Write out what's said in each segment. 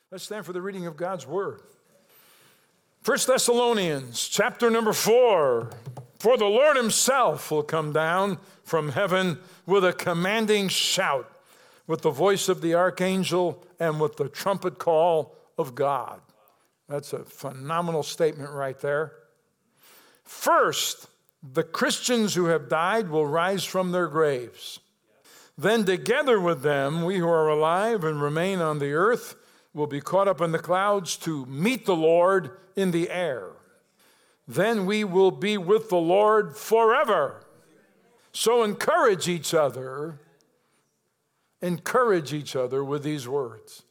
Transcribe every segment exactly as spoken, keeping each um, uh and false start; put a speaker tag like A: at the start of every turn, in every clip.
A: Let's stand for the reading of God's word. First Thessalonians, chapter number four. For the Lord himself will come down from heaven with a commanding shout, with the voice of the archangel, and with the trumpet call of God. That's a phenomenal statement right there. First, the Christians who have died will rise from their graves. Then together with them, we who are alive and remain on the earth will be caught up in the clouds to meet the Lord in the air. Then we will be with the Lord forever. So encourage each other, encourage each other with these words.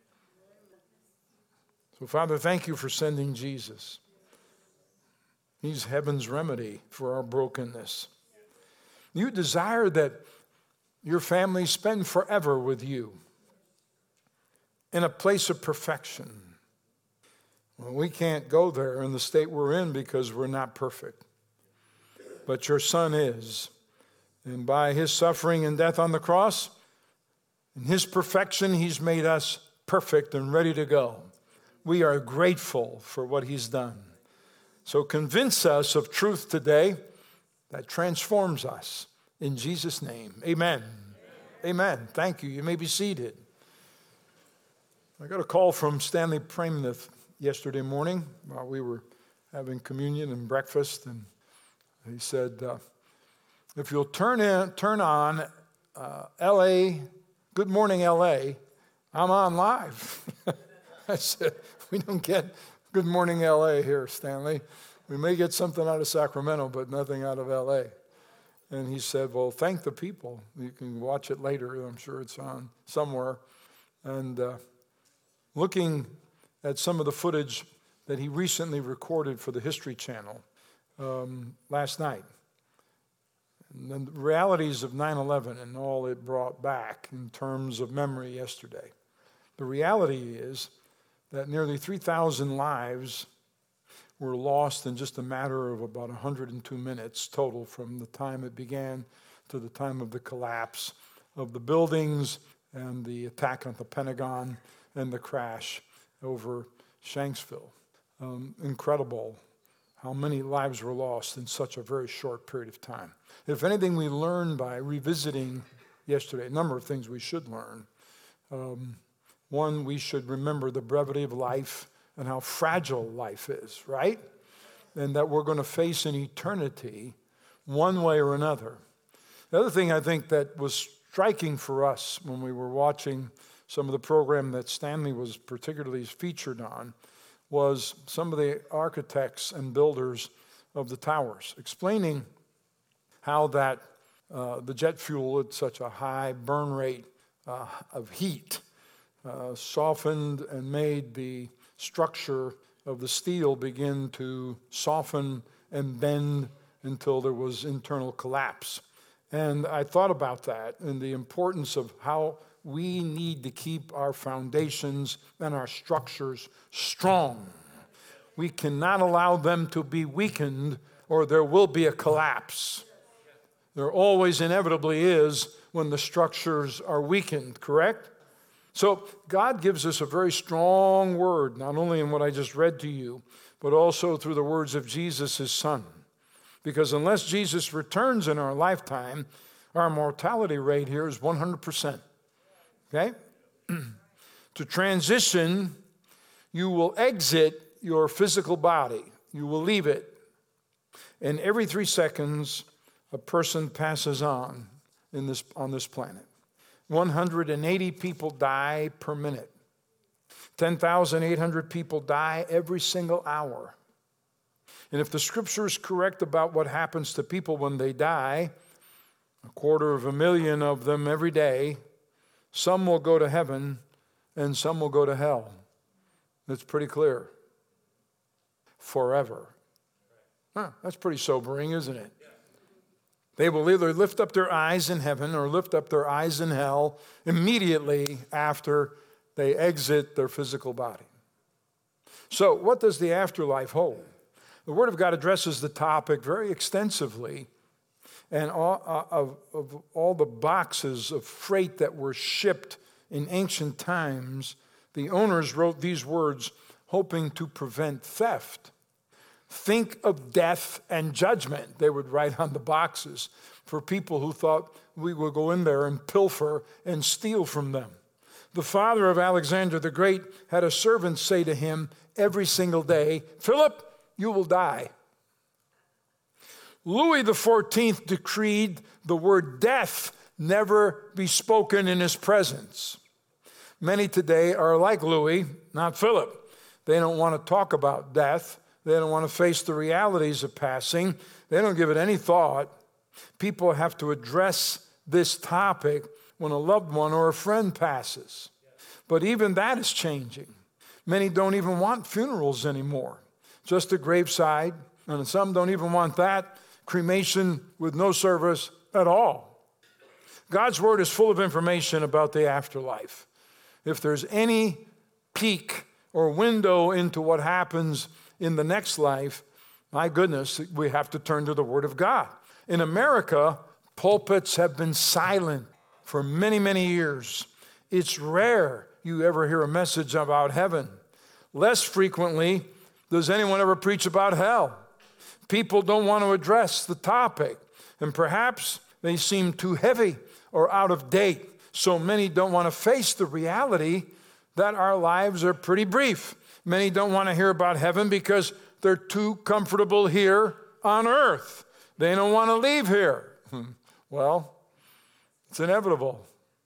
A: So, Father, thank you for sending Jesus. He's heaven's remedy for our brokenness. You desire that your family spend forever with you in a place of perfection. Well, we can't go there in the state we're in because we're not perfect. But your Son is. And by his suffering and death on the cross, in his perfection, he's made us perfect and ready to go. We are grateful for what he's done. So convince us of truth today that transforms us. In Jesus' name, amen. Amen. Amen. Thank you. You may be seated. I got a call from Stanley Pramath yesterday morning while we were having communion and breakfast, and he said, uh, if you'll turn in, turn on uh, L A, Good Morning L A, I'm on live. I said, we don't get Good Morning L A here, Stanley. We may get something out of Sacramento, but nothing out of L A. And he said, well, thank the people. You can watch it later. I'm sure it's on somewhere. And uh, looking at some of the footage that he recently recorded for the History Channel um, last night, and the realities of nine eleven and all it brought back in terms of memory yesterday. The reality is that nearly three thousand lives were lost in just a matter of about one hundred two minutes total from the time it began to the time of the collapse of the buildings and the attack on the Pentagon and the crash over Shanksville. Um, incredible how many lives were lost in such a very short period of time. If anything we learned by revisiting yesterday, a number of things we should learn. Um, one, we should remember the brevity of life and how fragile life is, right? And that we're going to face an eternity one way or another. The other thing I think that was striking for us when we were watching some of the program that Stanley was particularly featured on was some of the architects and builders of the towers, explaining how that uh, the jet fuel at such a high burn rate uh, of heat uh, softened and made the structure of the steel begin to soften and bend until there was internal collapse. And I thought about that and the importance of how we need to keep our foundations and our structures strong. We cannot allow them to be weakened or there will be a collapse. There always inevitably is when the structures are weakened, correct? So God gives us a very strong word, not only in what I just read to you, but also through the words of Jesus, his Son. Because unless Jesus returns in our lifetime, our mortality rate here is one hundred percent. Okay? To transition, you will exit your physical body. You will leave it. And every three seconds, a person passes on in this, on this planet. one hundred eighty people die per minute. ten thousand eight hundred people die every single hour. And if the scripture is correct about what happens to people when they die, a quarter of a million of them every day, some will go to heaven and some will go to hell. That's pretty clear. Forever. Huh, that's pretty sobering, isn't it? They will either lift up their eyes in heaven or lift up their eyes in hell immediately after they exit their physical body. So what does the afterlife hold? The Word of God addresses the topic very extensively, and all, uh, of, of all the boxes of freight that were shipped in ancient times, The owners wrote these words, hoping to prevent theft. Think of death and judgment, they would write on the boxes for people who thought we would go in there and pilfer and steal from them. The father of Alexander the Great had a servant say to him every single day, Philip, you will die. Louis the fourteenth decreed the word death never be spoken in his presence. Many today are like Louis, not Philip. They don't want to talk about death. They don't want to face the realities of passing. They don't give it any thought. People have to address this topic when a loved one or a friend passes. But even that is changing. Many don't even want funerals anymore, just a graveside, and some don't even want that, cremation with no service at all. God's word is full of information about the afterlife. If there's any peek or window into what happens in the next life, my goodness, we have to turn to the Word of God. In America, pulpits have been silent for many, many years. It's rare you ever hear a message about heaven. Less frequently does anyone ever preach about hell. People don't want to address the topic, and perhaps they seem too heavy or out of date. So many don't want to face the reality that our lives are pretty brief. Many don't want to hear about heaven because they're too comfortable here on earth. They don't want to leave here. Well, it's inevitable.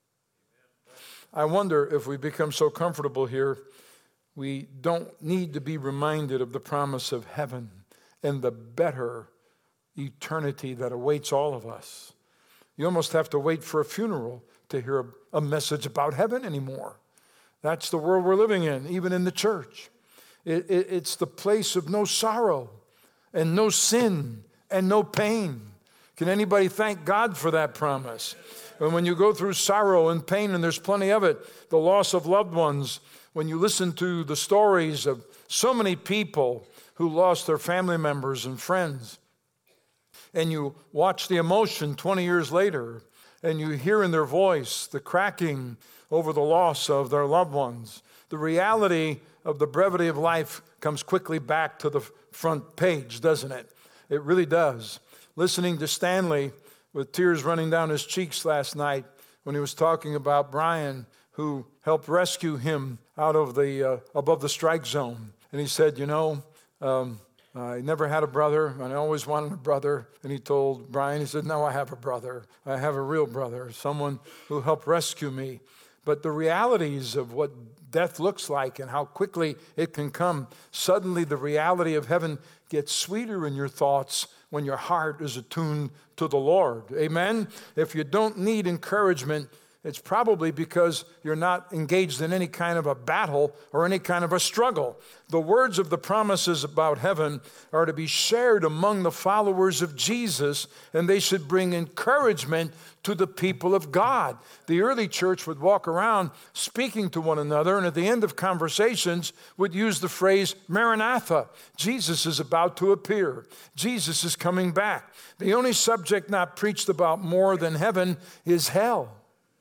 A: I wonder if we become so comfortable here, we don't need to be reminded of the promise of heaven and the better eternity that awaits all of us. You almost have to wait for a funeral to hear a, a message about heaven anymore. That's the world we're living in, even in the church. It, it, it's the place of no sorrow and no sin and no pain. Can anybody thank God for that promise? And when you go through sorrow and pain, and there's plenty of it, the loss of loved ones, when you listen to the stories of so many people who lost their family members and friends, and you watch the emotion twenty years later, and you hear in their voice the cracking over the loss of their loved ones, the reality of the brevity of life comes quickly back to the front page, doesn't it? It really does. Listening to Stanley with tears running down his cheeks last night when he was talking about Brian, who helped rescue him out of the uh, above the strike zone. And he said, you know, um, I never had a brother, and I always wanted a brother. And he told Brian, he said, no, I have a brother. I have a real brother, someone who helped rescue me. But the realities of what death looks like and how quickly it can come, suddenly the reality of heaven gets sweeter in your thoughts when your heart is attuned to the Lord. Amen? If you don't need encouragement, it's probably because you're not engaged in any kind of a battle or any kind of a struggle. The words of the promises about heaven are to be shared among the followers of Jesus, and they should bring encouragement to the people of God. The early church would walk around speaking to one another, and at the end of conversations would use the phrase, Maranatha, Jesus is about to appear. Jesus is coming back. The only subject not preached about more than heaven is hell.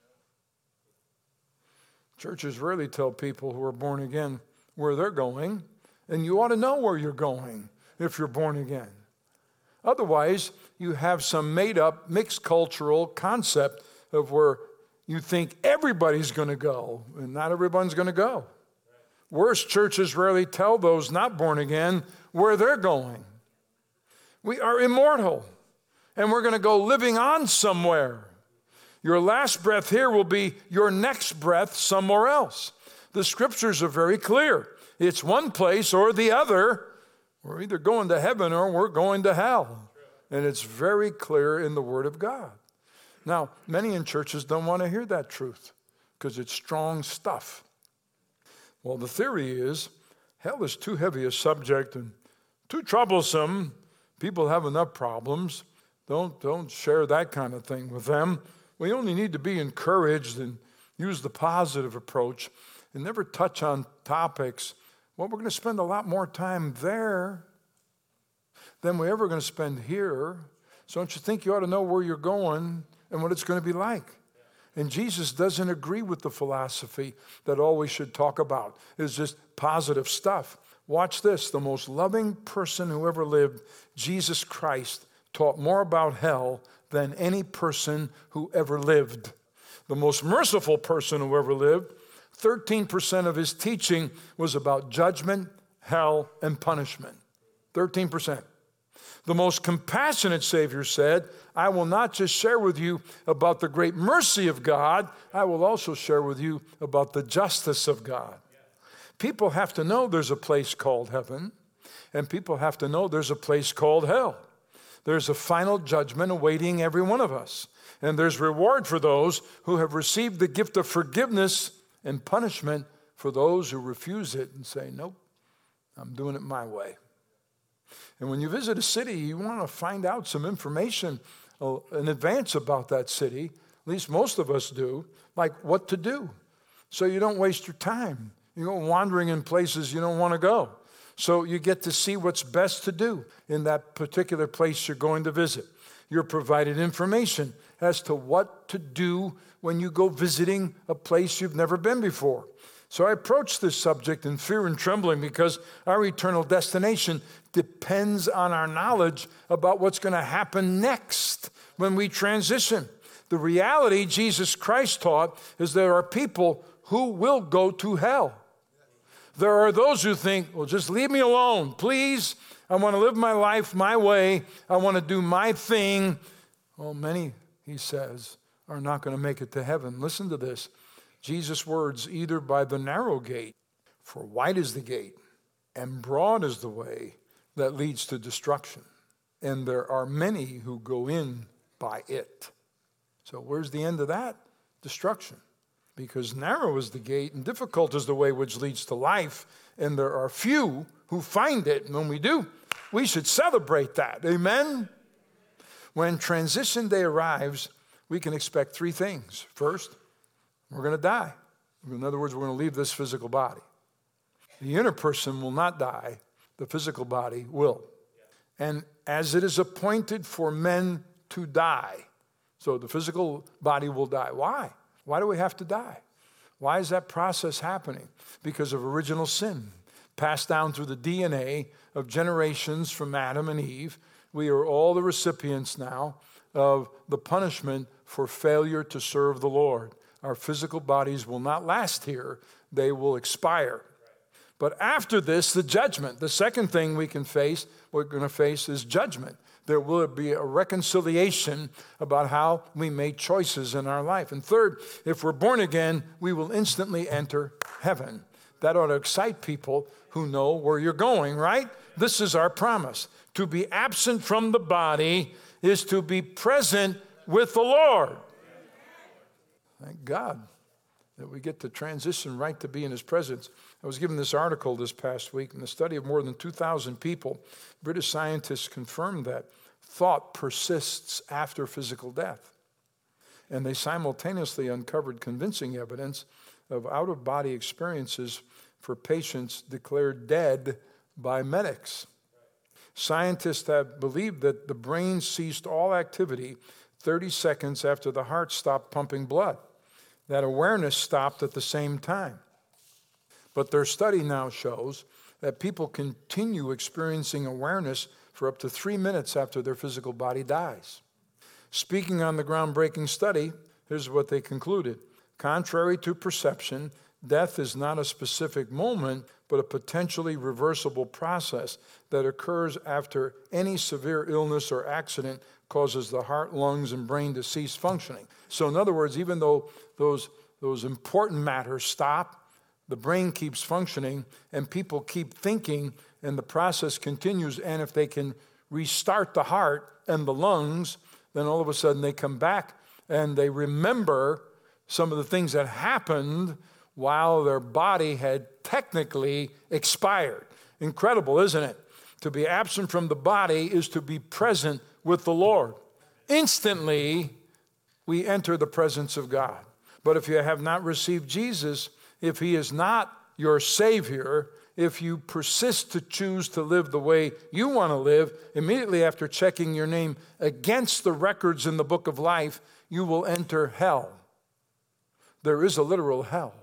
A: Churches rarely tell people who are born again where they're going, and you ought to know where you're going if you're born again. Otherwise, you have some made-up, mixed cultural concept of where you think everybody's going to go, and not everyone's going to go. Worse, churches rarely tell those not born again where they're going. We are immortal, and we're going to go living on somewhere. Your last breath here will be your next breath somewhere else. The scriptures are very clear. It's one place or the other. We're either going to heaven or we're going to hell. And it's very clear in the Word of God. Now, many in churches don't want to hear that truth because it's strong stuff. Well, the theory is hell is too heavy a subject and too troublesome. People have enough problems. Don't, don't share that kind of thing with them. We only need to be encouraged and use the positive approach and never touch on topics. Well, we're going to spend a lot more time there than we're ever going to spend here. So don't you think you ought to know where you're going and what it's going to be like? And Jesus doesn't agree with the philosophy that all we should talk about is just positive stuff. Watch this. The most loving person who ever lived, Jesus Christ, taught more about hell than any person who ever lived. The most merciful person who ever lived, thirteen percent of his teaching was about judgment, hell, and punishment. thirteen percent. The most compassionate Savior said, I will not just share with you about the great mercy of God, I will also share with you about the justice of God. People have to know there's a place called heaven, and people have to know there's a place called hell. There's a final judgment awaiting every one of us, and there's reward for those who have received the gift of forgiveness and punishment for those who refuse it and say, nope, I'm doing it my way. And when you visit a city, you want to find out some information in advance about that city. At least most of us do, like what to do. So you don't waste your time. You go wandering in places you don't want to go. So you get to see what's best to do in that particular place you're going to visit. You're provided information as to what to do when you go visiting a place you've never been before. So I approach this subject in fear and trembling because our eternal destination depends on our knowledge about what's going to happen next when we transition. The reality Jesus Christ taught is there are people who will go to hell. There are those who think, well, just leave me alone, please. I want to live my life my way. I want to do my thing. Well, many, he says, are not going to make it to heaven. Listen to this. Jesus' words, either by the narrow gate, for wide is the gate, and broad is the way that leads to destruction. And there are many who go in by it. So where's the end of that? Destruction. Because narrow is the gate and difficult is the way which leads to life, and there are few who find it. And when we do, we should celebrate that. Amen? When transition day arrives, we can expect three things. First, we're going to die. In other words, we're going to leave this physical body. The inner person will not die. The physical body will. And as it is appointed for men to die, so the physical body will die. Why? Why do we have to die? Why is that process happening? Because of original sin, passed down through the D N A of generations from Adam and Eve. We are all the recipients now of the punishment for failure to serve the Lord. Our physical bodies will not last here. They will expire. But after this, the judgment. The second thing we can face, we're going to face is judgment. There will be a reconciliation about how we made choices in our life. And third, if we're born again, we will instantly enter heaven. That ought to excite people who know where you're going, right? This is our promise. To be absent from the body is to be present with the Lord. Thank God that we get to transition right to be in his presence. I was given this article this past week in the study of more than two thousand people. British scientists confirmed that thought persists after physical death. And they simultaneously uncovered convincing evidence of out-of-body experiences for patients declared dead by medics. Scientists have believed that the brain ceased all activity thirty seconds after the heart stopped pumping blood. That awareness stopped at the same time. But their study now shows that people continue experiencing awareness for up to three minutes after their physical body dies. Speaking on the groundbreaking study, here's what they concluded. Contrary to perception, death is not a specific moment, but a potentially reversible process that occurs after any severe illness or accident causes the heart, lungs, and brain to cease functioning. So in other words, even though those, those important matters stop, the brain keeps functioning, and people keep thinking, and the process continues. And if they can restart the heart and the lungs, then all of a sudden they come back and they remember some of the things that happened while their body had technically expired. Incredible, isn't it? To be absent from the body is to be present with the Lord. Instantly, we enter the presence of God. But if you have not received Jesus, if he is not your Savior, if you persist to choose to live the way you want to live, immediately after checking your name against the records in the book of life, you will enter hell. there is a literal hell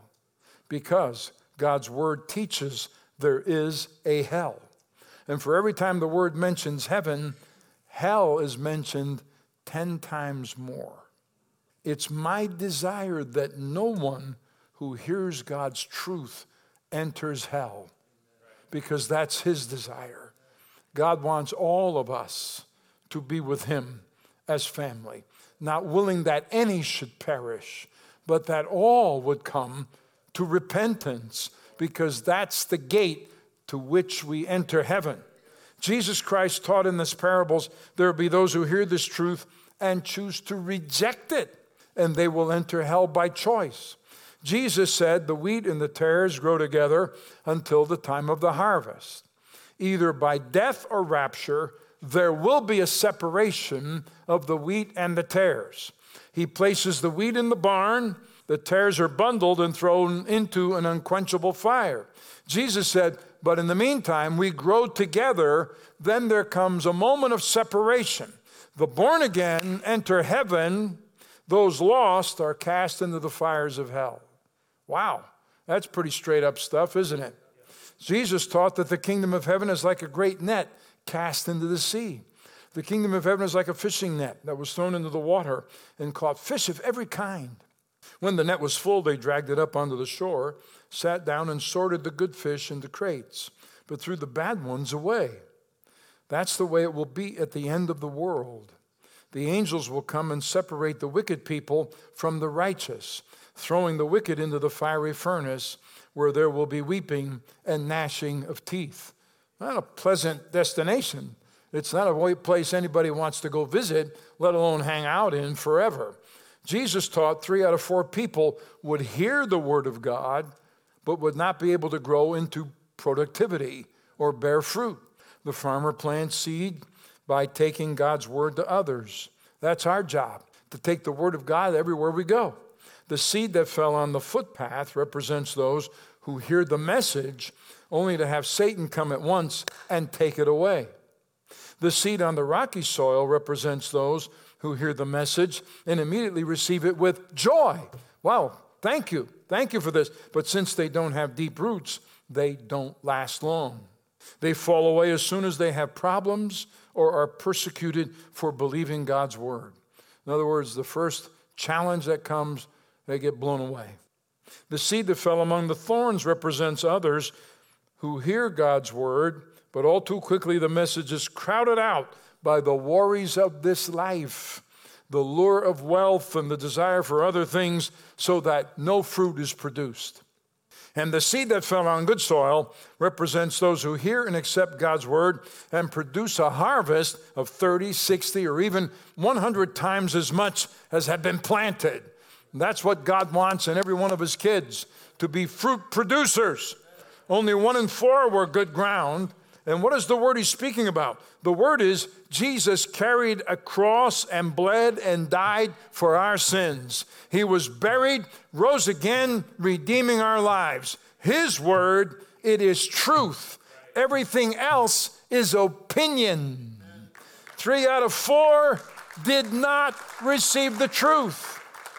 A: because God's word teaches there is a hell. And for every time the word mentions heaven, hell is mentioned ten times more. It's my desire that no one who hears God's truth enters hell, because that's his desire. God wants all of us to be with him as family, not willing that any should perish, but that all would come to repentance, because that's the gate to which we enter heaven. Jesus Christ taught in these parables, there will be those who hear this truth and choose to reject it, and they will enter hell by choice. Jesus said the wheat and the tares grow together until the time of the harvest. Either by death or rapture, there will be a separation of the wheat and the tares. He places the wheat in the barn, the tares are bundled and thrown into an unquenchable fire. Jesus said, but in the meantime, we grow together, then there comes a moment of separation. The born again enter heaven, those lost are cast into the fires of hell. Wow, that's pretty straight up stuff, isn't it? Jesus taught that the kingdom of heaven is like a great net cast into the sea. The kingdom of heaven is like a fishing net that was thrown into the water and caught fish of every kind. When the net was full, they dragged it up onto the shore, sat down and sorted the good fish into crates, but threw the bad ones away. That's the way it will be at the end of the world. The angels will come and separate the wicked people from the righteous, throwing the wicked into the fiery furnace, where there will be weeping and gnashing of teeth. Not a pleasant destination. It's not a place anybody wants to go visit, let alone hang out in forever. Jesus taught three out of four people would hear the word of God, but would not be able to grow into productivity or bear fruit. The farmer plants seed by taking God's word to others. That's our job, to take the word of God everywhere we go. The seed that fell on the footpath represents those who hear the message, only to have Satan come at once and take it away. The seed on the rocky soil represents those who hear the message and immediately receive it with joy. Wow, thank you. Thank you for this. But since they don't have deep roots, they don't last long. They fall away as soon as they have problems or are persecuted for believing God's word. In other words, the first challenge that comes, they get blown away. The seed that fell among the thorns represents others who hear God's word, but all too quickly the message is crowded out by the worries of this life, the lure of wealth and the desire for other things, so that no fruit is produced. And the seed that fell on good soil represents those who hear and accept God's word and produce a harvest of thirty, sixty, or even one hundred times as much as had been planted. And that's what God wants in every one of his kids, to be fruit producers. Only one in four were good ground. And what is the word he's speaking about? The word is Jesus carried a cross and bled and died for our sins. He was buried, rose again, redeeming our lives. His word, it is truth. Everything else is opinion. Three out of four did not receive the truth.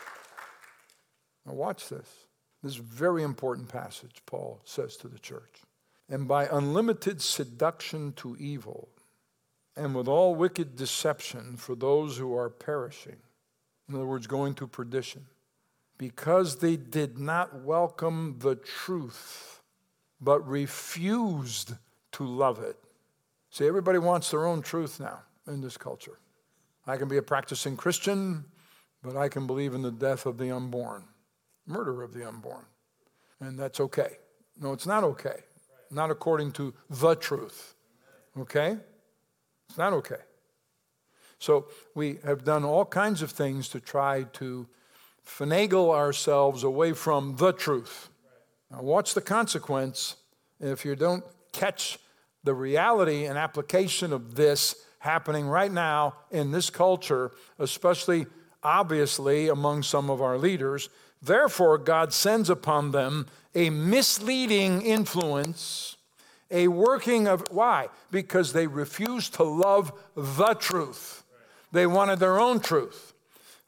A: Now watch this. This is a very important passage, Paul says to the church. And by unlimited seduction to evil, and with all wicked deception for those who are perishing, in other words, going to perdition, because they did not welcome the truth, but refused to love it. See, everybody wants their own truth now in this culture. I can be a practicing Christian, but I can believe in the death of the unborn, murder of the unborn, and that's okay. No, it's not okay. Not according to the truth, okay? It's not okay. So we have done all kinds of things to try to finagle ourselves away from the truth. Now watch the consequence if you don't catch the reality and application of this happening right now in this culture, especially obviously among some of our leaders. Therefore, God sends upon them a misleading influence, a working of, why? Because they refused to love the truth. They wanted their own truth.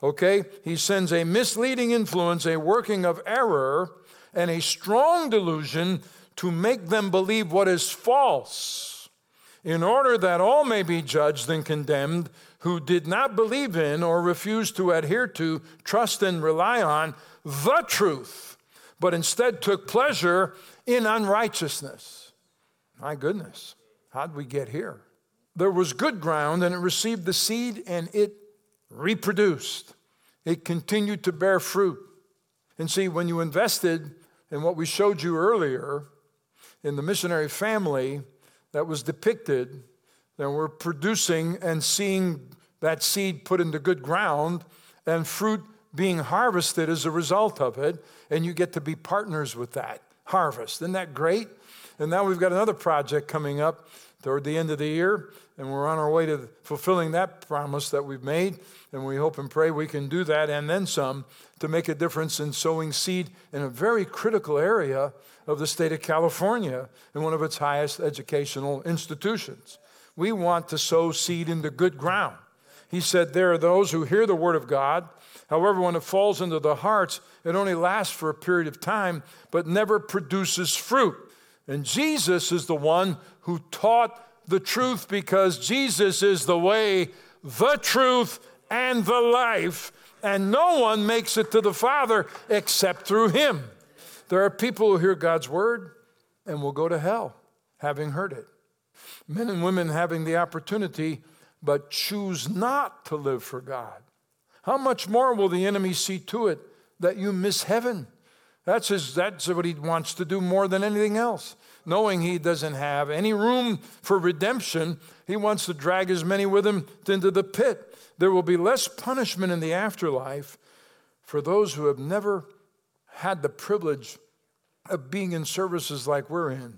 A: Okay? He sends a misleading influence, a working of error, and a strong delusion to make them believe what is false, in order that all may be judged and condemned who did not believe in or refuse to adhere to, trust and rely on the truth, but instead took pleasure in unrighteousness. My goodness, how'd we get here? There was good ground, and it received the seed, and it reproduced. It continued to bear fruit. And see, when you invested in what we showed you earlier, in the missionary family that was depicted, that we're producing and seeing that seed put into good ground and fruit being harvested as a result of it, and you get to be partners with that harvest. Isn't that great? And now we've got another project coming up toward the end of the year, and we're on our way to fulfilling that promise that we've made, and we hope and pray we can do that and then some to make a difference in sowing seed in a very critical area of the state of California in one of its highest educational institutions. We want to sow seed into good ground. He said there are those who hear the word of God. However, when it falls into the hearts, it only lasts for a period of time, but never produces fruit. And Jesus is the one who taught the truth, because Jesus is the way, the truth, and the life, and no one makes it to the Father except through him. There are people who hear God's word and will go to hell having heard it. Men and women having the opportunity but choose not to live for God. How much more will the enemy see to it that you miss heaven? That's his, that's what he wants to do more than anything else. Knowing he doesn't have any room for redemption, he wants to drag as many with him into the pit. There will be less punishment in the afterlife for those who have never had the privilege of being in services like we're in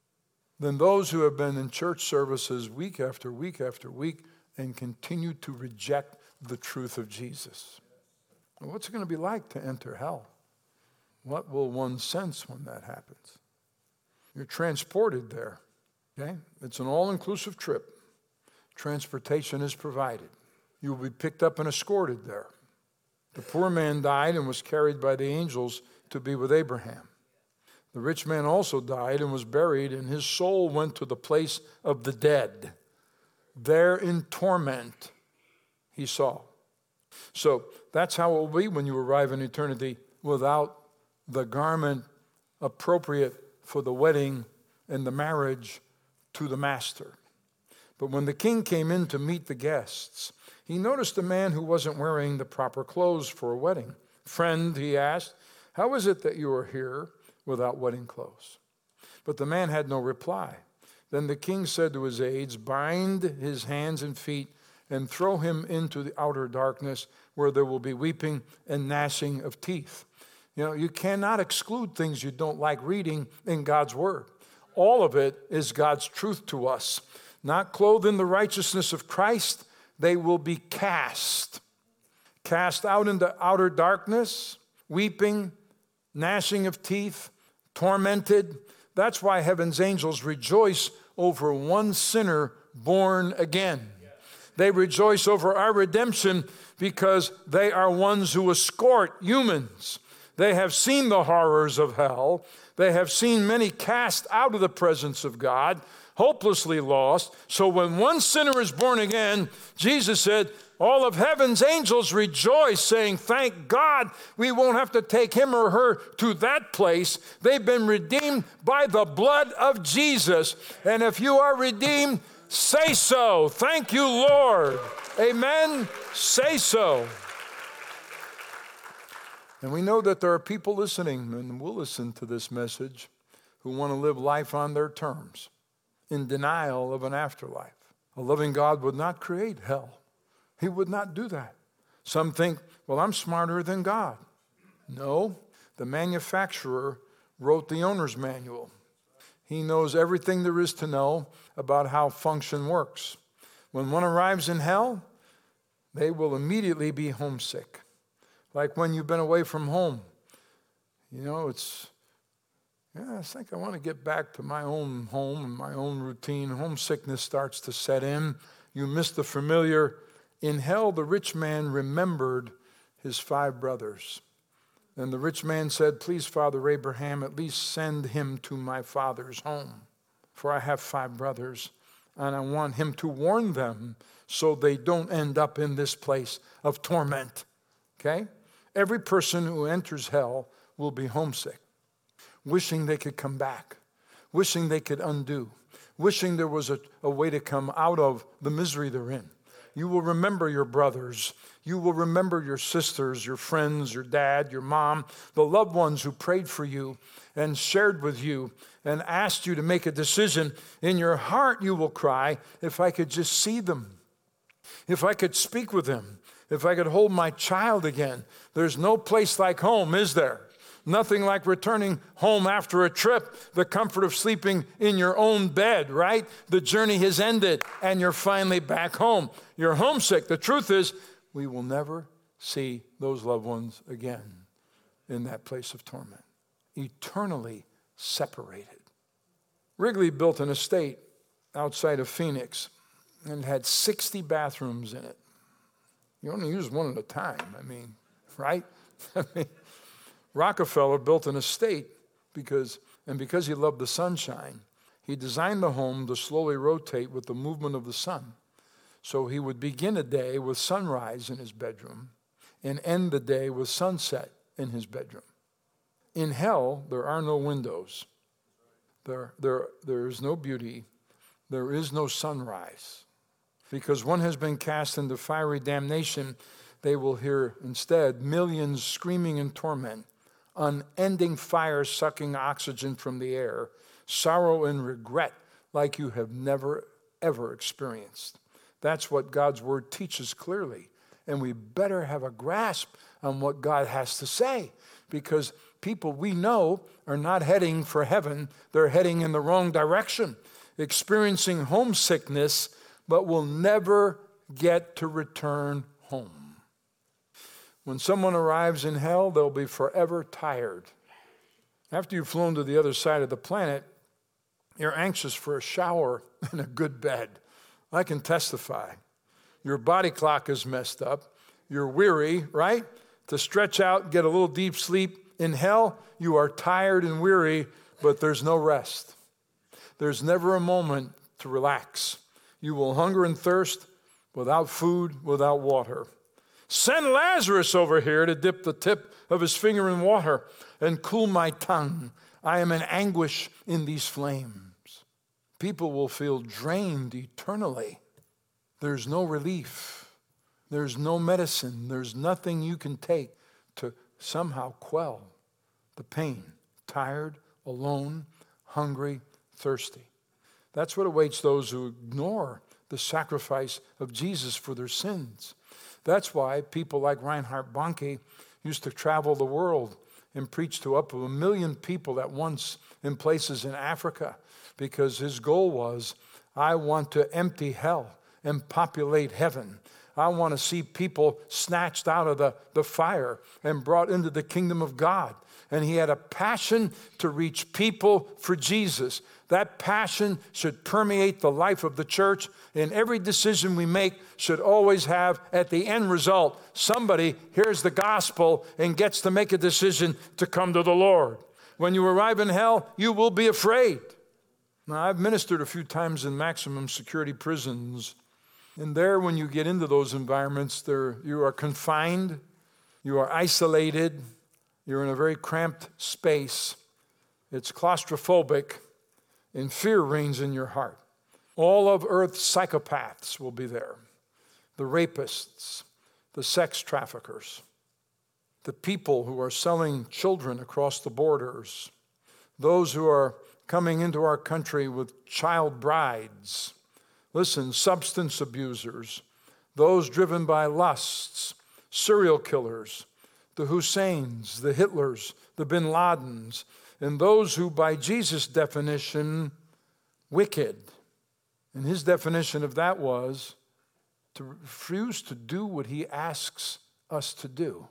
A: than those who have been in church services week after week after week and continue to reject the truth of Jesus. What's it going to be like to enter hell? What will one sense when that happens? You're transported there, okay? It's an all-inclusive trip. Transportation is provided. You will be picked up and escorted there. The poor man died and was carried by the angels to be with Abraham. The rich man also died and was buried, and his soul went to the place of the dead. There in torment he saw. So that's how it will be when you arrive in eternity without the garment appropriate for the wedding and the marriage to the master. But when the king came in to meet the guests, he noticed a man who wasn't wearing the proper clothes for a wedding. Friend, he asked, how is it that you are here without wedding clothes? But the man had no reply. Then the king said to his aides, bind his hands and feet and throw him into the outer darkness where there will be weeping and gnashing of teeth. You know, you cannot exclude things you don't like reading in God's word. All of it is God's truth to us. Not clothed in the righteousness of Christ, they will be cast. Cast out into outer darkness, weeping, gnashing of teeth, tormented. That's why heaven's angels rejoice over one sinner born again. They rejoice over our redemption because they are ones who escort humans. They have seen the horrors of hell. They have seen many cast out of the presence of God, hopelessly lost. So when one sinner is born again, Jesus said, all of heaven's angels rejoice, saying, thank God we won't have to take him or her to that place. They've been redeemed by the blood of Jesus. And if you are redeemed, say so. Thank you, Lord. Amen. Say so. And we know that there are people listening and will listen to this message who want to live life on their terms, in denial of an afterlife. A loving God would not create hell. He would not do that. Some think, well, I'm smarter than God. No, the manufacturer wrote the owner's manual. He knows everything there is to know about how function works. When one arrives in hell, they will immediately be homesick. Like when you've been away from home. You know, it's, yeah, I think I want to get back to my own home and my own routine. Homesickness starts to set in. You miss the familiar. In hell, the rich man remembered his five brothers. And the rich man said, please, Father Abraham, at least send him to my father's home. For I have five brothers, and I want him to warn them so they don't end up in this place of torment. Okay? Every person who enters hell will be homesick, wishing they could come back, wishing they could undo, wishing there was a, a way to come out of the misery they're in. You will remember your brothers. You will remember your sisters, your friends, your dad, your mom, the loved ones who prayed for you and shared with you and asked you to make a decision. In your heart, you will cry, if I could just see them, if I could speak with them, if I could hold my child again. There's no place like home, is there? Nothing like returning home after a trip, the comfort of sleeping in your own bed, right? The journey has ended and you're finally back home. You're homesick. The truth is, we will never see those loved ones again in that place of torment, eternally separated. Wrigley built an estate outside of Phoenix and had sixty bathrooms in it. You only use one at a time, I mean, right? I mean, Rockefeller built an estate because, and because he loved the sunshine, he designed the home to slowly rotate with the movement of the sun. So he would begin a day with sunrise in his bedroom and end the day with sunset in his bedroom. In hell, there are no windows. There, there, there is no beauty. There is no sunrise. Because one has been cast into fiery damnation, they will hear instead millions screaming in torment, unending fire sucking oxygen from the air, sorrow and regret like you have never, ever experienced. That's what God's word teaches clearly. And we better have a grasp on what God has to say, because people we know are not heading for heaven. They're heading in the wrong direction, experiencing homesickness, but will never get to return home. When someone arrives in hell, they'll be forever tired. After you've flown to the other side of the planet, you're anxious for a shower and a good bed. I can testify. Your body clock is messed up. You're weary, right? To stretch out, get a little deep sleep. In hell, you are tired and weary, but there's no rest. There's never a moment to relax. You will hunger and thirst without food, without water. Send Lazarus over here to dip the tip of his finger in water and cool my tongue. I am in anguish in these flames. People will feel drained eternally. There's no relief. There's no medicine. There's nothing you can take to somehow quell the pain. Tired, alone, hungry, thirsty. That's what awaits those who ignore the sacrifice of Jesus for their sins. That's why people like Reinhard Bonnke used to travel the world and preach to up to a million people at once in places in Africa, because his goal was, I want to empty hell and populate heaven. I want to see people snatched out of the, the fire and brought into the kingdom of God. And he had a passion to reach people for Jesus. That passion should permeate the life of the church, and every decision we make should always have, at the end result, somebody hears the gospel and gets to make a decision to come to the Lord. When you arrive in hell, you will be afraid. Now, I've ministered a few times in maximum security prisons, and there, when you get into those environments, there you are confined, you are isolated, you're in a very cramped space. It's claustrophobic, and fear reigns in your heart. All of Earth's psychopaths will be there. The rapists, the sex traffickers, the people who are selling children across the borders, those who are coming into our country with child brides. Listen, substance abusers, those driven by lusts, serial killers, the Husseins, the Hitlers, the Bin Ladens, and those who, by Jesus' definition, wicked. And his definition of that was to refuse to do what he asks us to do.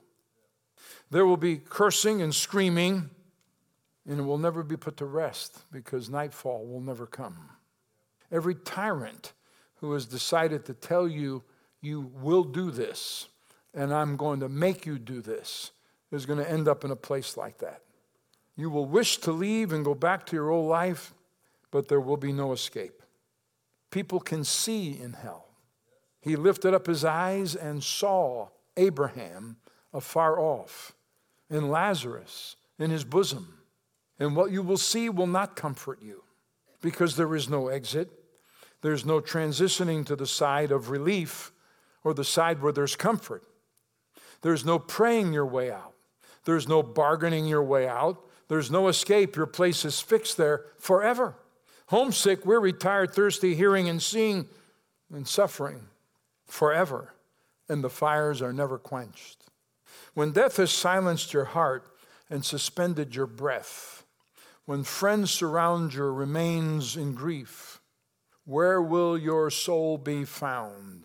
A: There will be cursing and screaming, and it will never be put to rest, because nightfall will never come. Every tyrant who has decided to tell you, you will do this, and I'm going to make you do this, is going to end up in a place like that. You will wish to leave and go back to your old life, but there will be no escape. People can see in hell. He lifted up his eyes and saw Abraham afar off, and Lazarus in his bosom. And what you will see will not comfort you, because there is no exit. There's no transitioning to the side of relief or the side where there's comfort. There's no praying your way out. There's no bargaining your way out. There's no escape. Your place is fixed there forever. Homesick, weary, tired, thirsty, hearing and seeing and suffering forever. And the fires are never quenched. When death has silenced your heart and suspended your breath, when friends surround your remains in grief, where will your soul be found?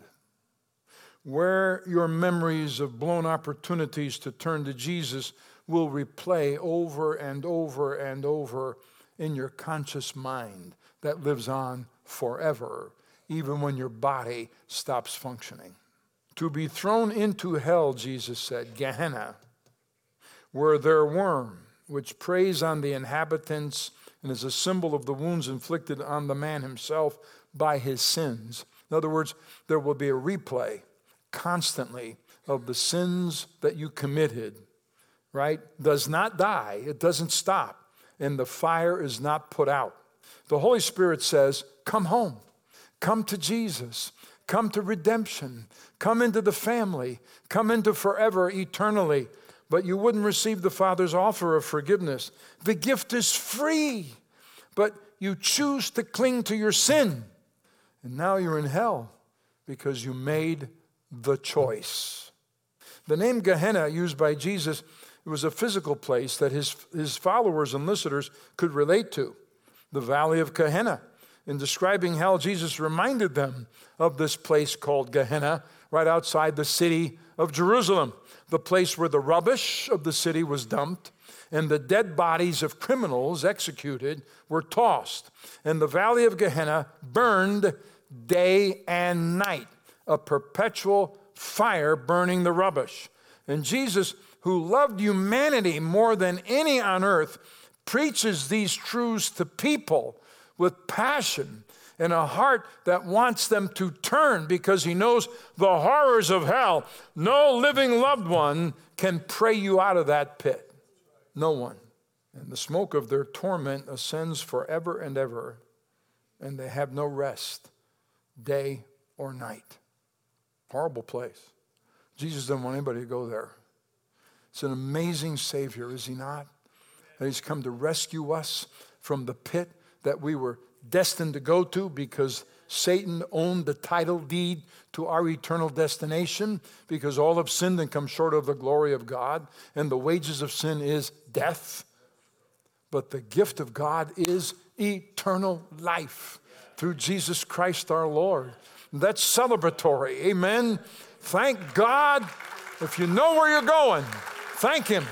A: Where your memories of blown opportunities to turn to Jesus will replay over and over and over in your conscious mind that lives on forever, even when your body stops functioning. To be thrown into hell, Jesus said, Gehenna, where their worm, which preys on the inhabitants and is a symbol of the wounds inflicted on the man himself by his sins. In other words, there will be a replay constantly of the sins that you committed, right? Does not die. It doesn't stop. And the fire is not put out. The Holy Spirit says, come home. Come to Jesus. Come to redemption. Come into the family. Come into forever, eternally. But you wouldn't receive the Father's offer of forgiveness. The gift is free, but you choose to cling to your sin. And now you're in hell because you made the choice. The name Gehenna used by Jesus, it was a physical place that his, his followers and listeners could relate to. The Valley of Gehenna. In describing hell, Jesus reminded them of this place called Gehenna right outside the city of Jerusalem, the place where the rubbish of the city was dumped and the dead bodies of criminals executed were tossed. And the Valley of Gehenna burned day and night, a perpetual fire burning the rubbish. And Jesus, who loved humanity more than any on earth, preaches these truths to people with passion and a heart that wants them to turn because he knows the horrors of hell. No living loved one can pray you out of that pit. No one. And the smoke of their torment ascends forever and ever, and they have no rest, day or night. Horrible place. Jesus doesn't want anybody to go there. It's an amazing Savior, is he not? And he's come to rescue us from the pit that we were destined to go to because Satan owned the title deed to our eternal destination, because all have sinned and come short of the glory of God, and the wages of sin is death. But the gift of God is eternal life through Jesus Christ our Lord. That's celebratory. Amen. Thank God. If you know where you're going, thank him.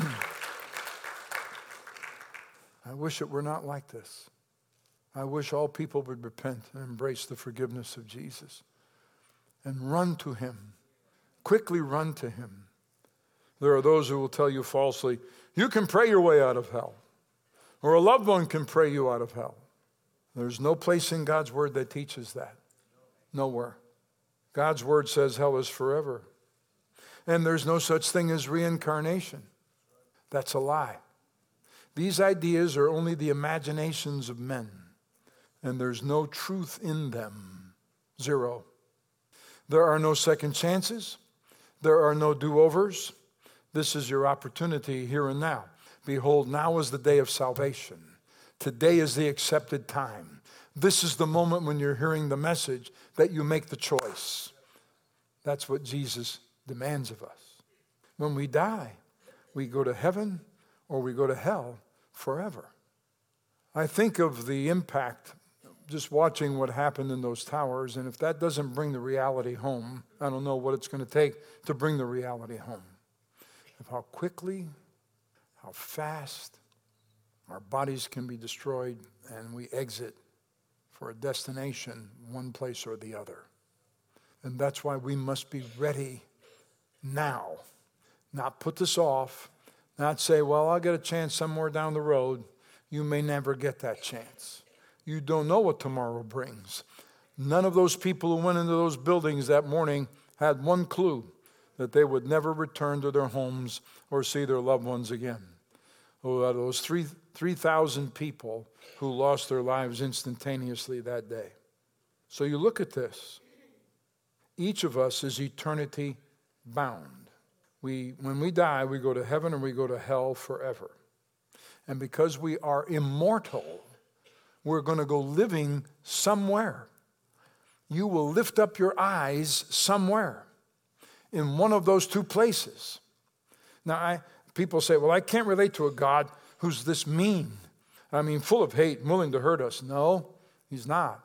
A: I wish it were not like this. I wish all people would repent and embrace the forgiveness of Jesus and run to him. Quickly run to him. There are those who will tell you falsely, you can pray your way out of hell, or a loved one can pray you out of hell. There's no place in God's word that teaches that. Nowhere. God's word says hell is forever. And there's no such thing as reincarnation. That's a lie. These ideas are only the imaginations of men, and there's no truth in them. Zero. There are no second chances. There are no do-overs. This is your opportunity here and now. Behold, now is the day of salvation. Today is the accepted time. This is the moment when you're hearing the message that you make the choice. That's what Jesus demands of us. When we die, we go to heaven or we go to hell forever. I think of the impact just watching what happened in those towers, and if that doesn't bring the reality home, I don't know what it's going to take to bring the reality home. Of how quickly, how fast our bodies can be destroyed and we exit for a destination, one place or the other. And that's why we must be ready now. Not put this off. Not say, well, I'll get a chance somewhere down the road. You may never get that chance. You don't know what tomorrow brings. None of those people who went into those buildings that morning had one clue that they would never return to their homes or see their loved ones again. Oh, out of those three, 3,000 people who lost their lives instantaneously that day. So you look at this. Each of us is eternity bound. We, when we die, we go to heaven or we go to hell forever. And because we are immortal, we're going to go living somewhere. You will lift up your eyes somewhere in one of those two places. Now, I, people say, well, I can't relate to a God who's this mean. I mean, full of hate, willing to hurt us. No, he's not.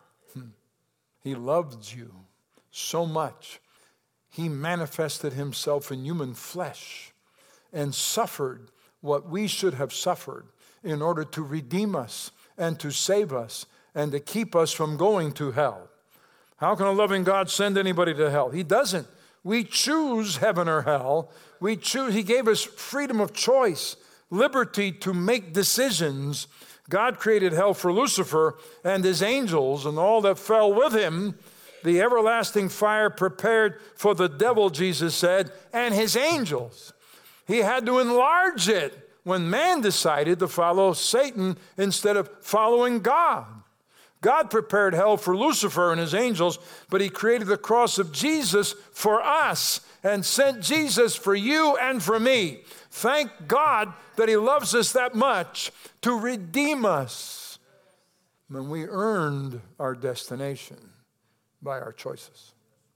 A: He loved you so much. He manifested himself in human flesh and suffered what we should have suffered in order to redeem us and to save us and to keep us from going to hell. How can a loving God send anybody to hell? He doesn't. We choose heaven or hell. We choose. He gave us freedom of choice, liberty to make decisions. God created hell for Lucifer and his angels and all that fell with him. The everlasting fire prepared for the devil, Jesus said, and his angels. He had to enlarge it when man decided to follow Satan instead of following God. God prepared hell for Lucifer and his angels, but he created the cross of Jesus for us and sent Jesus for you and for me. Thank God that he loves us that much to redeem us when we earned our destination by our choices.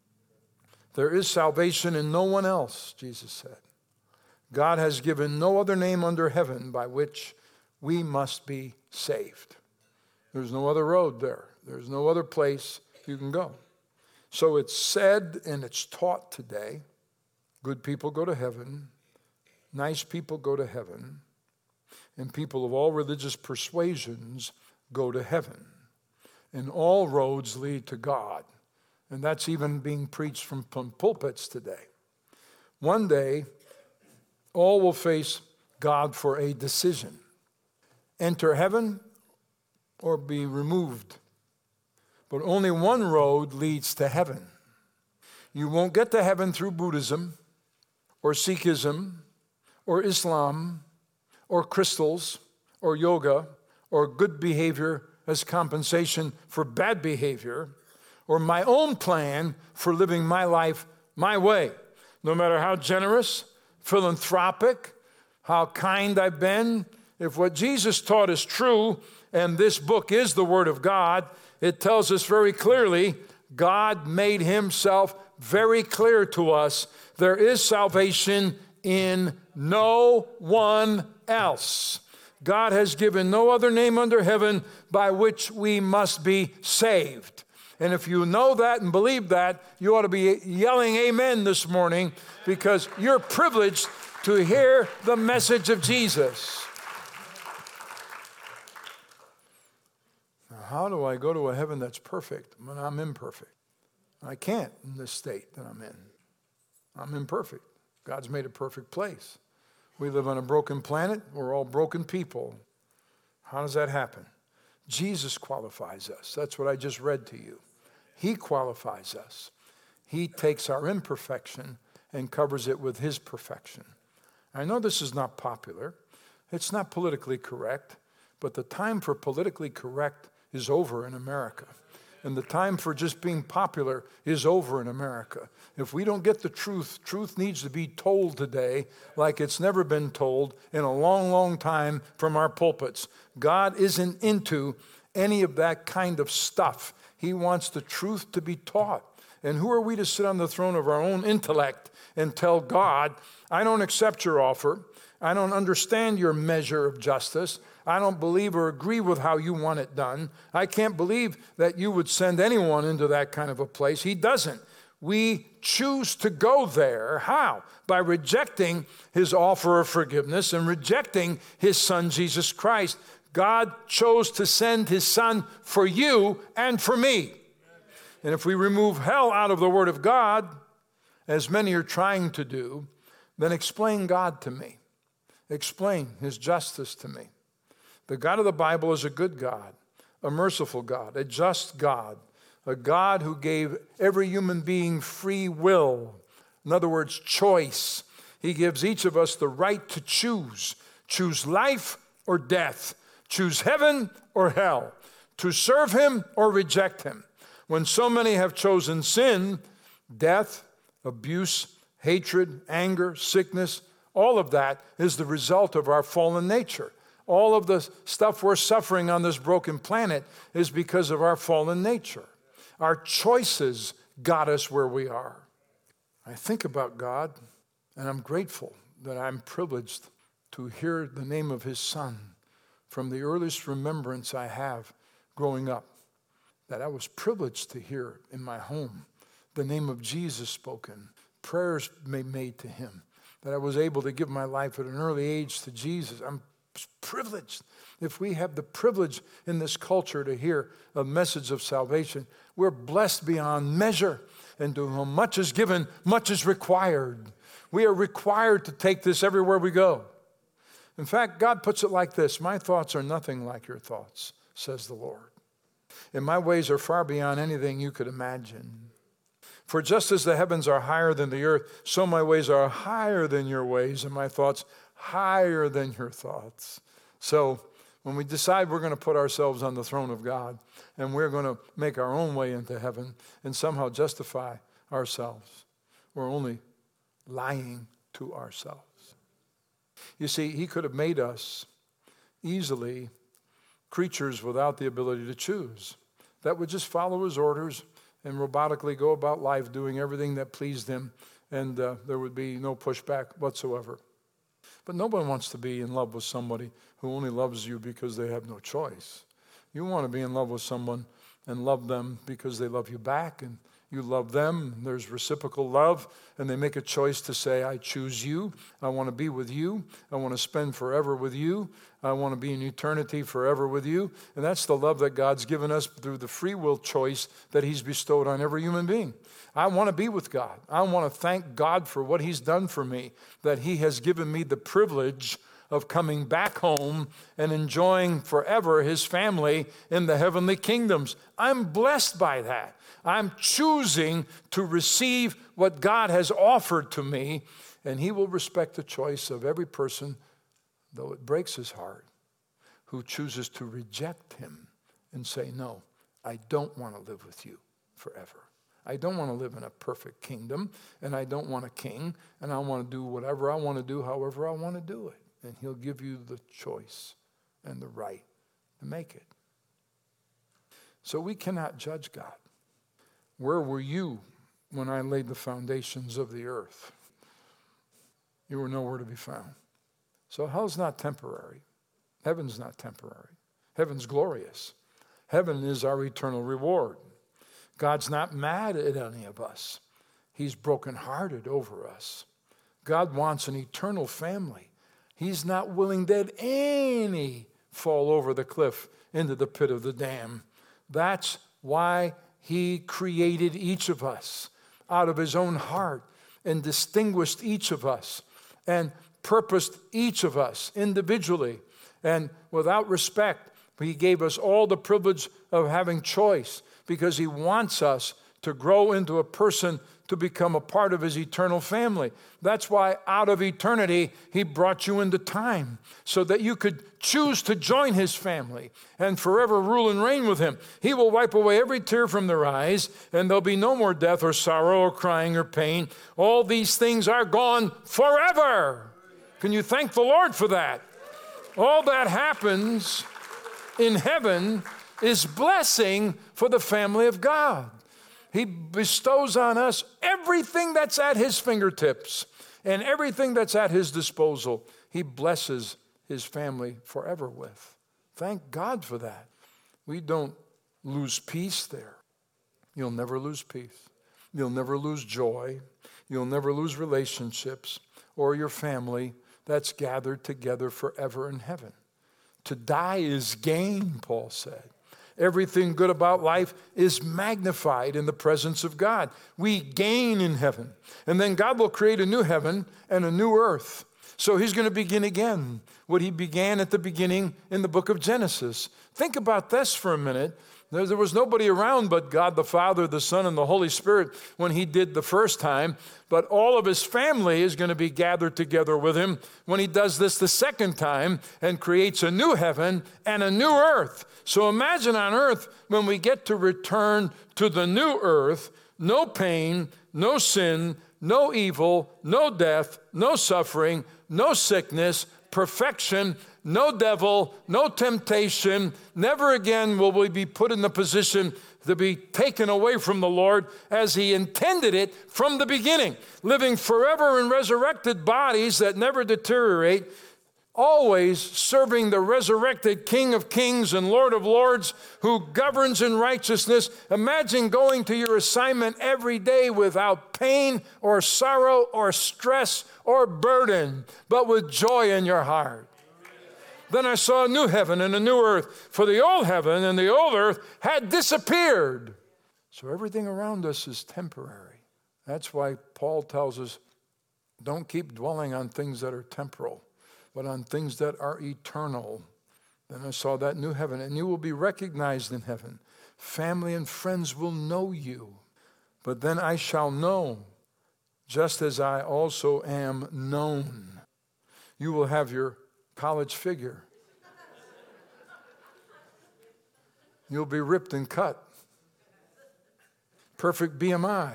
A: There is salvation in no one else, Jesus said. God has given no other name under heaven by which we must be saved. There's no other road there. There's no other place you can go. So it's said and it's taught today, good people go to heaven, nice people go to heaven, and people of all religious persuasions go to heaven. And all roads lead to God. And that's even being preached from pulpits today. One day, all will face God for a decision. Enter heaven or be removed. But only one road leads to heaven. You won't get to heaven through Buddhism or Sikhism or Islam or crystals or yoga or good behavior as compensation for bad behavior, or my own plan for living my life my way. No matter how generous, philanthropic, how kind I've been, if what Jesus taught is true, and this book is the Word of God, it tells us very clearly, God made himself very clear to us. There is salvation in no one else. God has given no other name under heaven by which we must be saved. And if you know that and believe that, you ought to be yelling amen this morning because you're privileged to hear the message of Jesus. Now, how do I go to a heaven that's perfect when I'm imperfect? I can't in this state that I'm in. I'm imperfect. God's made a perfect place. We live on a broken planet. We're all broken people. How does that happen? Jesus qualifies us. That's what I just read to you. He qualifies us. He takes our imperfection and covers it with his perfection. I know this is not popular. It's not politically correct, but the time for politically correct is over in America. And the time for just being popular is over in America. If we don't get the truth, truth needs to be told today like it's never been told in a long, long time from our pulpits. God isn't into any of that kind of stuff. He wants the truth to be taught. And who are we to sit on the throne of our own intellect and tell God, I don't accept your offer. I don't understand your measure of justice. I don't believe or agree with how you want it done. I can't believe that you would send anyone into that kind of a place. He doesn't. We choose to go there. How? By rejecting his offer of forgiveness and rejecting his son, Jesus Christ. God chose to send his son for you and for me. And if we remove hell out of the Word of God as many are trying to do, then explain God to me. Explain his justice to me. The God of the Bible is a good God, a merciful God, a just God, a God who gave every human being free will. In other words, choice. He gives each of us the right to choose. Choose life or death. Choose heaven or hell. To serve him or reject him. When so many have chosen sin, death, abuse, hatred, anger, sickness, all of that is the result of our fallen nature. All of the stuff we're suffering on this broken planet is because of our fallen nature. Our choices got us where we are. I think about God, and I'm grateful that I'm privileged to hear the name of his Son from the earliest remembrance I have growing up, that I was privileged to hear in my home the name of Jesus spoken, prayers made to him, that I was able to give my life at an early age to Jesus. I'm privileged. If we have the privilege in this culture to hear a message of salvation, we're blessed beyond measure. And to whom much is given, much is required. We are required to take this everywhere we go. In fact, God puts it like this: my thoughts are nothing like your thoughts, says the Lord. And my ways are far beyond anything you could imagine. For just as the heavens are higher than the earth, so my ways are higher than your ways, and my thoughts higher than your thoughts. So when we decide we're going to put ourselves on the throne of God, and we're going to make our own way into heaven and somehow justify ourselves, we're only lying to ourselves. You see, he could have made us easily creatures without the ability to choose, that would just follow his orders and robotically go about life doing everything that pleased him, and uh, there would be no pushback whatsoever. But no one wants to be in love with somebody who only loves you because they have no choice. You want to be in love with someone and love them because they love you back, and you love them. There's reciprocal love, and they make a choice to say, I choose you. I want to be with you. I want to spend forever with you. I want to be in eternity forever with you. And that's the love that God's given us through the free will choice that he's bestowed on every human being. I want to be with God. I want to thank God for what he's done for me, that he has given me the privilege of coming back home and enjoying forever his family in the heavenly kingdoms. I'm blessed by that. I'm choosing to receive what God has offered to me, and he will respect the choice of every person, though it breaks his heart, who chooses to reject him and say, no, I don't want to live with you forever. I don't want to live in a perfect kingdom, and I don't want a king, and I want to do whatever I want to do, however I want to do it. And he'll give you the choice and the right to make it. So we cannot judge God. Where were you when I laid the foundations of the earth? You were nowhere to be found. So hell's not temporary. Heaven's not temporary. Heaven's glorious. Heaven is our eternal reward. God's not mad at any of us. He's brokenhearted over us. God wants an eternal family. He's not willing that any fall over the cliff into the pit of the damned. That's why he created each of us out of his own heart and distinguished each of us and purposed each of us individually. And without respect, he gave us all the privilege of having choice because he wants us to grow into a person to become a part of his eternal family. That's why out of eternity, he brought you into time so that you could choose to join his family and forever rule and reign with him. He will wipe away every tear from their eyes, and there'll be no more death or sorrow or crying or pain. All these things are gone forever. Can you thank the Lord for that? All that happens in heaven is blessing for the family of God. He bestows on us everything that's at his fingertips and everything that's at his disposal. He blesses his family forever with. Thank God for that. We don't lose peace there. You'll never lose peace. You'll never lose joy. You'll never lose relationships or your family that's gathered together forever in heaven. To die is gain, Paul said. Everything good about life is magnified in the presence of God. We gain in heaven. And then God will create a new heaven and a new earth. So he's going to begin again what he began at the beginning in the book of Genesis. Think about this for a minute. There, there was nobody around but God the Father, the Son, and the Holy Spirit when he did the first time. But all of his family is going to be gathered together with him when he does this the second time and creates a new heaven and a new earth. So imagine on earth when we get to return to the new earth, no pain, no sin, no evil, no death, no suffering, no sickness, perfection, no devil, no temptation. Never again will we be put in the position to be taken away from the Lord as he intended it from the beginning, living forever in resurrected bodies that never deteriorate, always serving the resurrected King of Kings and Lord of Lords who governs in righteousness. Imagine going to your assignment every day without pain or sorrow or stress or burden, but with joy in your heart. Then I saw a new heaven and a new earth, for the old heaven and the old earth had disappeared. So everything around us is temporary. That's why Paul tells us, don't keep dwelling on things that are temporal, but on things that are eternal. Then I saw that new heaven, and you will be recognized in heaven. Family and friends will know you. But then I shall know, just as I also am known. You will have your college figure. You'll be ripped and cut. Perfect B M I.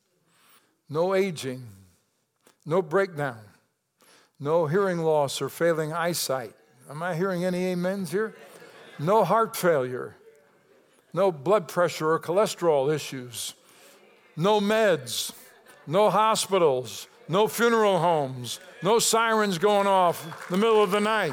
A: No aging. No breakdown. No hearing loss or failing eyesight. Am I hearing any amens here? No heart failure. No blood pressure or cholesterol issues. No meds. No hospitals. No funeral homes. No sirens going off in the middle of the night.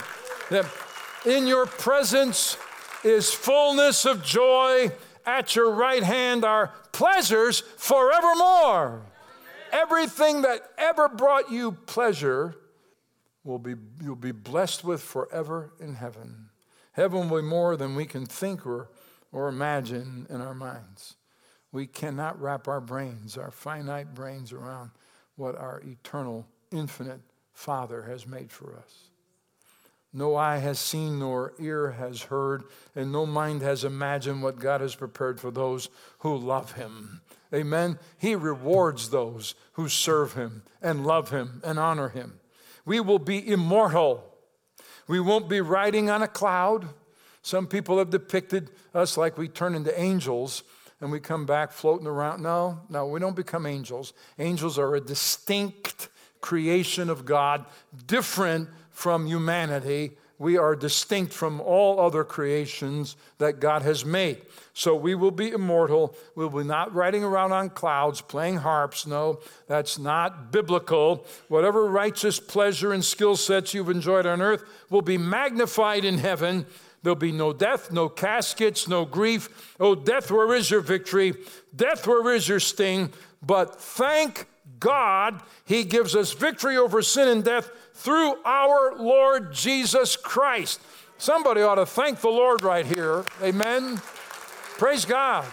A: In your presence is fullness of joy. At your right hand are pleasures forevermore. Everything that ever brought you pleasure will be, you'll be blessed with forever in heaven. Heaven will be more than we can think or, or imagine in our minds. We cannot wrap our brains, our finite brains, around what our eternal, infinite Father has made for us. No eye has seen, nor ear has heard, and no mind has imagined what God has prepared for those who love him. Amen. He rewards those who serve him and love him and honor him. We will be immortal. We won't be riding on a cloud. Some people have depicted us like we turn into angels and we come back floating around. No, no, we don't become angels. Angels are a distinct creation of God, different from humanity. We are distinct from all other creations that God has made. So we will be immortal. We'll be not riding around on clouds, playing harps. No, that's not biblical. Whatever righteous pleasure and skill sets you've enjoyed on earth will be magnified in heaven. There'll be no death, no caskets, no grief. Oh, death, where is your victory? Death, where is your sting? But thank God, he gives us victory over sin and death through our Lord Jesus Christ. Somebody ought to thank the Lord right here. Amen. Praise God.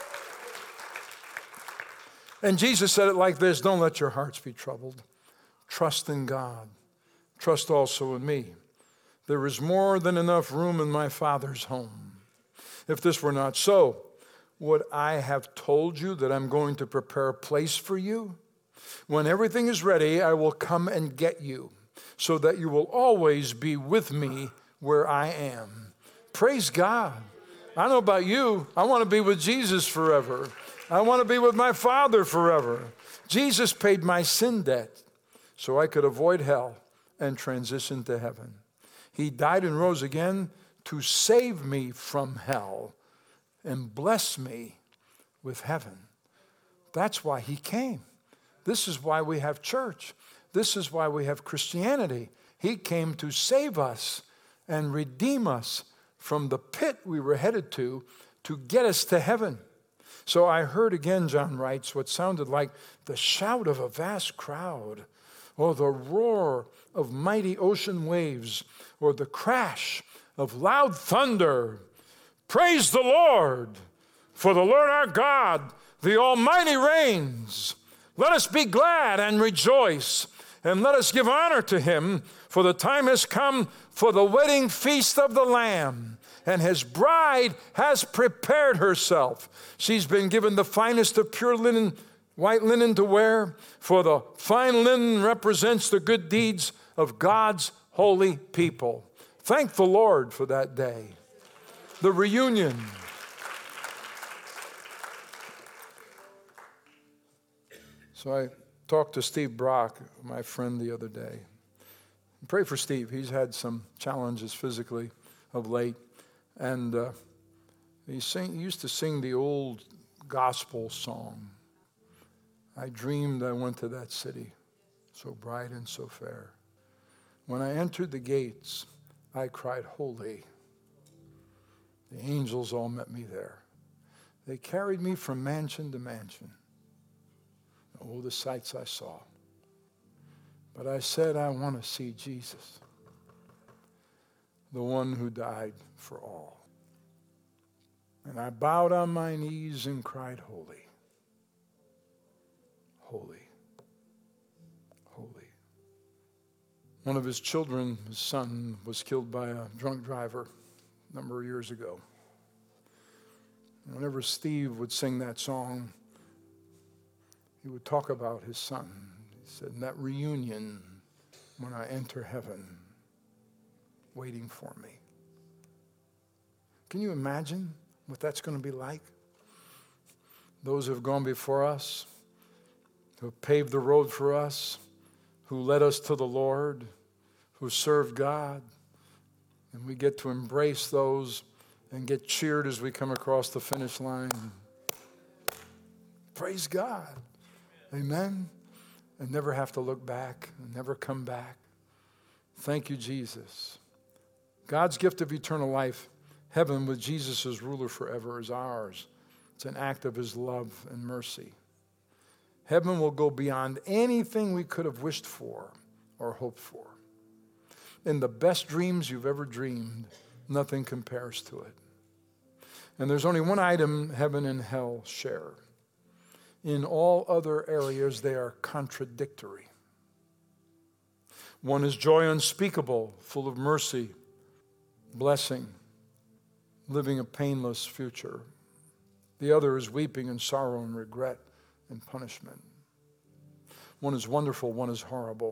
A: And Jesus said it like this: don't let your hearts be troubled. Trust in God. Trust also in me. There is more than enough room in my Father's home. If this were not so, would I have told you that I'm going to prepare a place for you? When everything is ready, I will come and get you, so that you will always be with me where I am. Praise God. I don't know about you. I want to be with Jesus forever. I want to be with my Father forever. Jesus paid my sin debt so I could avoid hell and transition to heaven. He died and rose again to save me from hell and bless me with heaven. That's why he came. This is why we have church. This is why we have Christianity. He came to save us and redeem us from the pit we were headed to, to get us to heaven. So I heard again, John writes, what sounded like the shout of a vast crowd, or the roar of mighty ocean waves, or the crash of loud thunder. Praise the Lord, for the Lord our God, the Almighty reigns. Let us be glad and rejoice, and let us give honor to him, for the time has come for the wedding feast of the Lamb, and his bride has prepared herself. She's been given the finest of pure linen, white linen to wear, for the fine linen represents the good deeds of God's holy people. Thank the Lord for that day, the reunion. So I talked to Steve Brock, my friend, the other day. Pray for Steve. He's had some challenges physically of late. And uh, he, sing, he used to sing the old gospel song. I dreamed I went to that city, so bright and so fair. When I entered the gates, I cried, holy. The angels all met me there. They carried me from mansion to mansion. Oh, the sights I saw. But I said, I want to see Jesus, the one who died for all. And I bowed on my knees and cried, holy, holy, holy. One of his children, his son, was killed by a drunk driver a number of years ago. And whenever Steve would sing that song, he would talk about his son. He said, in that reunion, when I enter heaven, waiting for me. Can you imagine what that's going to be like? Those who have gone before us, who have paved the road for us, who led us to the Lord, who served God, and we get to embrace those and get cheered as we come across the finish line. Praise God. Amen. And never have to look back and never come back. Thank you, Jesus. God's gift of eternal life, heaven with Jesus as ruler forever, is ours. It's an act of his love and mercy. Heaven will go beyond anything we could have wished for or hoped for. In the best dreams you've ever dreamed, nothing compares to it. And there's only one item heaven and hell share. In all other areas, they are contradictory. One is joy unspeakable, full of mercy, blessing, living a painless future. The other is weeping and sorrow and regret and punishment. One is wonderful, one is horrible.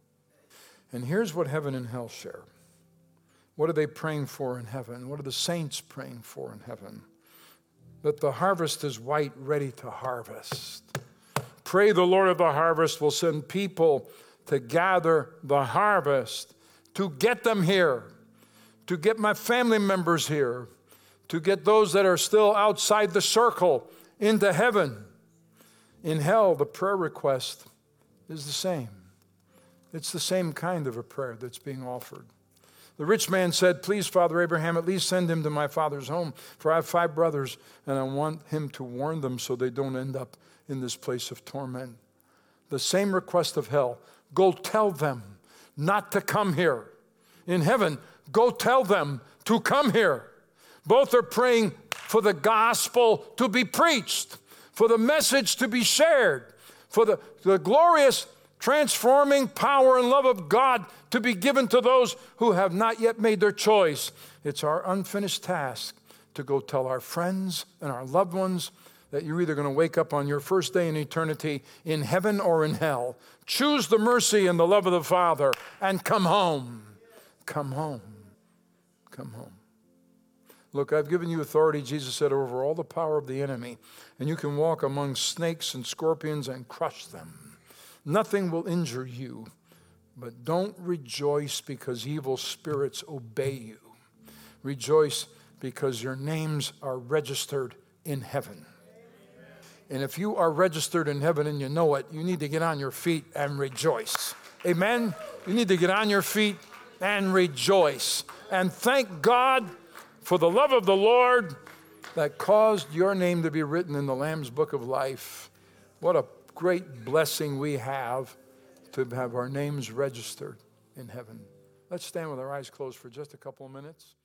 A: And here's what heaven and hell share. What are they praying for in heaven? What are the saints praying for in heaven? That the harvest is white, ready to harvest. Pray the Lord of the harvest will send people to gather the harvest, to get them here, to get my family members here, to get those that are still outside the circle into heaven. In hell, the prayer request is the same. It's the same kind of a prayer that's being offered. The rich man said, please, Father Abraham, at least send him to my father's home, for I have five brothers, and I want him to warn them so they don't end up in this place of torment. The same request of hell, go tell them not to come here. In heaven, go tell them to come here. Both are praying for the gospel to be preached, for the message to be shared, for the, the glorious transforming power and love of God to be given to those who have not yet made their choice. It's our unfinished task to go tell our friends and our loved ones that you're either going to wake up on your first day in eternity in heaven or in hell. Choose the mercy and the love of the Father and come home. Come home. Come home. Look, I've given you authority, Jesus said, over all the power of the enemy, and you can walk among snakes and scorpions and crush them. Nothing will injure you, but don't rejoice because evil spirits obey you. Rejoice because your names are registered in heaven. And if you are registered in heaven and you know it, you need to get on your feet and rejoice. Amen? You need to get on your feet and rejoice. And thank God for the love of the Lord that caused your name to be written in the Lamb's Book of Life. What a great blessing we have to have our names registered in heaven. Let's stand with our eyes closed for just a couple of minutes.